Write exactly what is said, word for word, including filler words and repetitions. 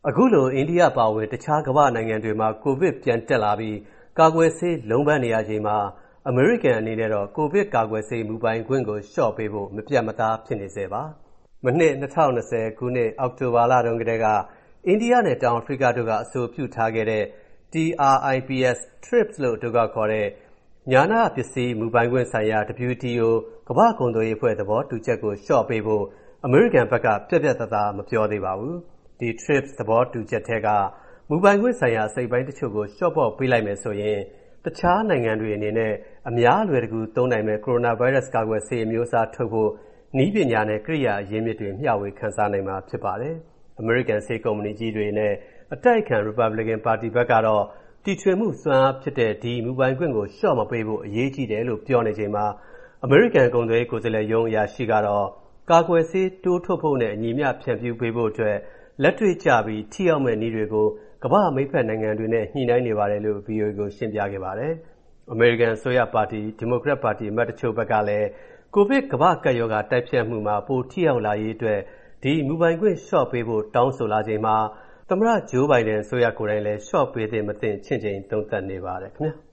အခုလိုအိန္ဒိယပါဝင်တခြားကမ္ဘာနိုင်ငံတွေမှာကိုဗစ်ပြန်တက်လာပြီးကာကွယ်ဆေးလုံးပန်းနေရချိန်မှာအမေရိကန်အနေနဲ့တော့ကိုဗစ်ကာကွယ်ဆေးမူပိုင်ခွင့်ကိုလျှော့ပေးဖို့မပြတ်မသားဖြစ်နေသေးပါ။မနှစ်၂၀၂၀ခုနှစ်အောက်တိုဘာလတုန်းကတည်းကအိန္ဒိယနဲ့တောင်အာဖရိကတို့ကအဆိုပြုထားခဲ့တဲ့ T R I P S TRIPS လို့အတိုကောက်ခေါ်တဲ့ညာနာပစ္စည်းမူပိုင်ခွင့်ဆိုင်ရာ W T O ကမ္ဘာ့ကုန်သွယ်ရေးအဖွဲ့သဘောတူချက်ကိုလျှော့ပေးဖို့အမေရိကန်ဘက်ကပြတ်ပြတ်သားသားမပြောသေးပါဘူး။ဒီ TRIPS သဘောတူချက်ထဲကမူပိုင်ခွင့်ဆိုင်ရာအစိတ်ပိုင်းတချို့ကိုလျှော့ပေါ့ပေးလိုက်မယ်ဆိုရင်တခြားနိုင်ငံတွေအနေနဲ့အများအလွယ်တကူသုံးနိုင်မဲ့ကိုရိုနာဗိုင်းရပ်စ်ကာကွယ်ဆေးအမျိုးအစားထုတ်ဖို့နည်းပညာနဲ့ကိရိယာအရင်းမြစ်တွေမျှဝေခန်းစားနိုင်မှာဖြစ်ပါတယ်။ အမေရိကန်ဆေးကုမ္ပဏီကြီးတွေနဲ့အတိုက်အခံ Republican ပါတီဘက်ကတော့တီထွင်မှုစွမ်းအားဖြစ်တဲ့ဒီမူပိုင်ခွင့်ကိုလျှော့မပေးဖို့အရေးကြီးတယ်လို့ပြောနေချိန်မှာအမေရိကန်ကုန်သွယ်ရေးကိုယ်စားလှယ်ရုံးအရာရှိကတော့ကာကွယ်ဆေးတိုးထုတ်ဖို့နဲ့အညီမျှဖြန့်ဖြူးပေးဖို့အတွက်လက်တွေ့ကျပြီးထိရောက်မဲ့နည်းတွေကိုကမ္ဘာမိတ်ဖက်နိုင်ငံတွေနဲ့ညှိနှိုင်းနေပါတယ်လို့ ဗီအိုအေ ကိုရှင်းပြခဲ့ပါတယ်။ အမေရိကန်အစိုးရပါတီဒီမိုကရက်ပါတီအမတ်တချို့ဘက်ကလည်းကိုဗစ်ကမ္ဘာ့ကပ်ရောဂါတိုက်ဖျက်မှုမှာပိုထိရောက်လာရေးအတွက်ဒီမူပိုင်ခွင့်လျှော့ပေးဖို့တောင်းဆိုလာချိန်မှာသမ္မတဂျိုးဘိုင်ဒန်အစိုးရကိုယ်တိုင်လည်းလျှော့ပေးသင့်မသင့်ချင့်ချိန်သုံးသပ်နေပါတယ်ခင်ဗျာ။